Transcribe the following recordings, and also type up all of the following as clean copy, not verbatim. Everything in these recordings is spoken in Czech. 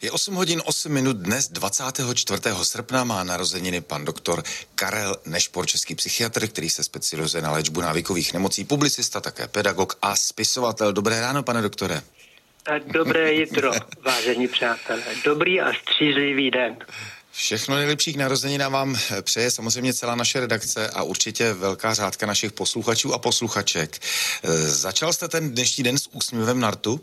Je 8 hodin 8 minut dnes 24. srpna má narozeniny pan doktor Karel Nešpor, český psychiatr, který se specializuje na léčbu návykových nemocí, publicista, také pedagog a spisovatel. Dobré ráno, pane doktore. Dobré jitro, vážení přátelé. Dobrý a střízlivý den. Všechno nejlepší k narozeninám vám přeje samozřejmě celá naše redakce a určitě velká řádka našich posluchačů a posluchaček. Začal jste ten dnešní den s úsměvem na rtu?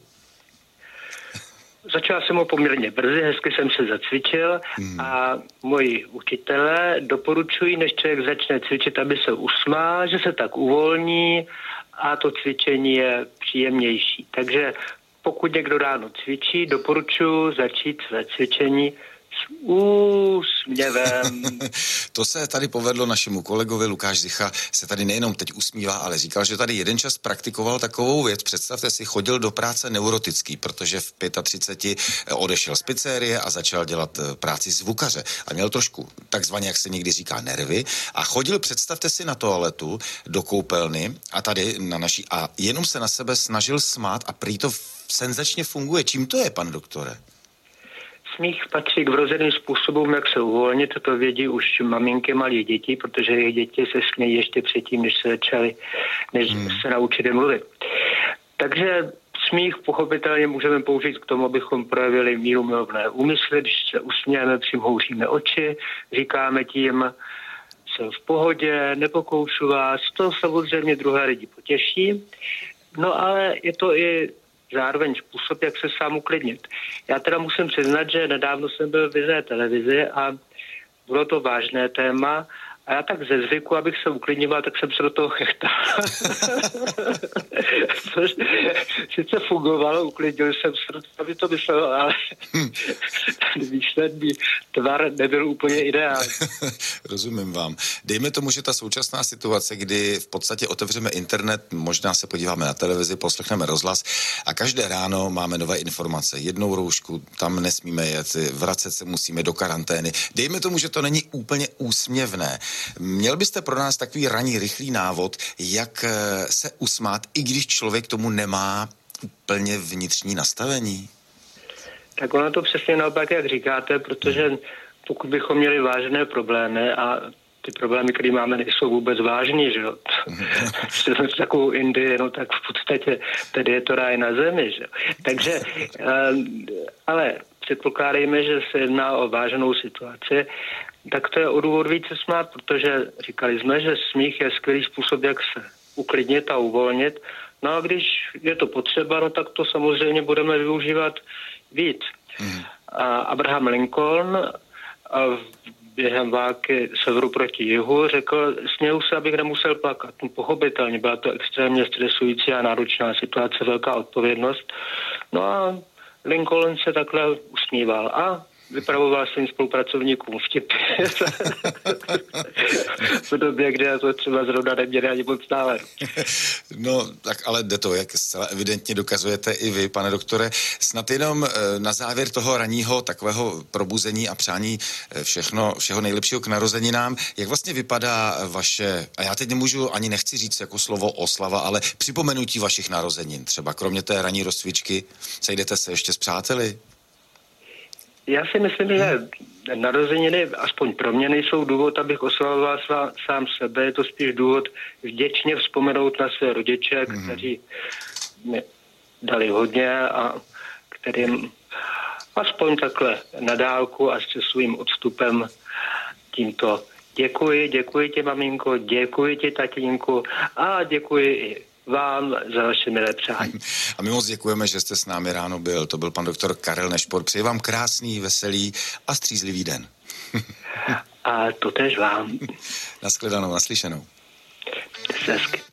Začal jsem ho poměrně brzy, hezky jsem se zacvičil a moji učitelé doporučují, než člověk začne cvičit, aby se usmál, že se tak uvolní a to cvičení je příjemnější. Takže pokud někdo ráno cvičí, doporučuji začít své cvičení s úsměvem. To se tady povedlo našemu kolegovi. Lukáš Zicha se tady nejenom teď usmívá, ale říkal, že tady jeden čas praktikoval takovou věc. Představte si, chodil do práce neurotický, protože v 35 odešel z pizzerie a začal dělat práci zvukaře. A měl trošku takzvaně, jak se někdy říká, nervy. A chodil, představte si, na toaletu, do koupelny a tady na naší a jenom se na sebe snažil smát a prý to senzačně funguje. Čím to je, pan doktore? Smích patří k vrozeným způsobům, jak se uvolnit, to vědí už maminky malých dětí, protože jejich děti se smějí ještě předtím, než se naučili mluvit. Takže smích pochopitelně můžeme použít k tomu, abychom projevili mírumilovné úmysly, když se usmějeme, přimhouříme oči, říkáme tím, jsem v pohodě, nepokoušu vás, to samozřejmě druhé lidi potěší, no ale je to i zároveň způsob, jak se sám uklidnit. Já teda musím přiznat, že nedávno jsem byl v jedné televizi a bylo to vážné téma a já tak ze zvyku, abych se uklidňoval, tak jsem se do toho chechtal. Což sice fungovalo, uklidnil jsem se, aby to myslel, ale výsledný tvar nebyl úplně ideální. Rozumím vám. Dejme tomu, že ta současná situace, kdy v podstatě otevřeme internet, možná se podíváme na televizi, poslechneme rozhlas a každé ráno máme nové informace. Jednou roušku, tam nesmíme jet, vracet se musíme do karantény. Dejme tomu, že to není úplně úsměvné. Měl byste pro nás takový ranní rychlý návod, jak se usmát, i když člověk tomu nemá úplně vnitřní nastavení? Tak ono to přesně naopak, jak říkáte, protože pokud bychom měli vážné problémy a ty problémy, které máme, nejsou vůbec vážní, že jo. Jsme v takovou Indii, no tak v podstatě tady je to ráj na zemi, že jo. Takže, ale předpokládejme, že se jedná o vážnou situaci, tak to je o důvod více smát, protože říkali jsme, že smích je skvělý způsob, jak se uklidnit a uvolnit. No a když je to potřeba, no tak to samozřejmě budeme využívat víc. A Abraham Lincoln během války severu proti jihu řekl, směju se, abych nemusel plakat. No, pochopitelně byla to extrémně stresující a náročná situace, velká odpovědnost. No a Lincoln se takhle usmíval a vypravoval svým spolupracovníkům vtipy v době, kdy to třeba zrovna neměli ani moc náledu. No, tak ale jde to, jak zcela evidentně dokazujete i vy, pane doktore. Snad jenom na závěr toho ranního takového probuzení a přání všeho nejlepšího k narozeninám, jak vlastně vypadá vaše, a já teď nemůžu ani nechci říct jako slovo oslava, ale připomenutí vašich narozenin. Třeba kromě té ranní rozcvičky sejdete se ještě s přáteli? Já si myslím, že narozeniny, aspoň pro mě, nejsou důvod, abych oslavoval sám sebe. Je to spíš důvod vděčně vzpomenout na své rodiče, kteří mi dali hodně a kterým aspoň takhle na dálku a s svým odstupem tímto děkuji ti, maminko, děkuji ti, tatínku a děkuji i vám za vaše milé přání. A my moc děkujeme, že jste s námi ráno byl. To byl pan doktor Karel Nešpor. Přeji vám krásný, veselý a střízlivý den. A totéž vám. Nashledanou, naslyšenou. Hezky.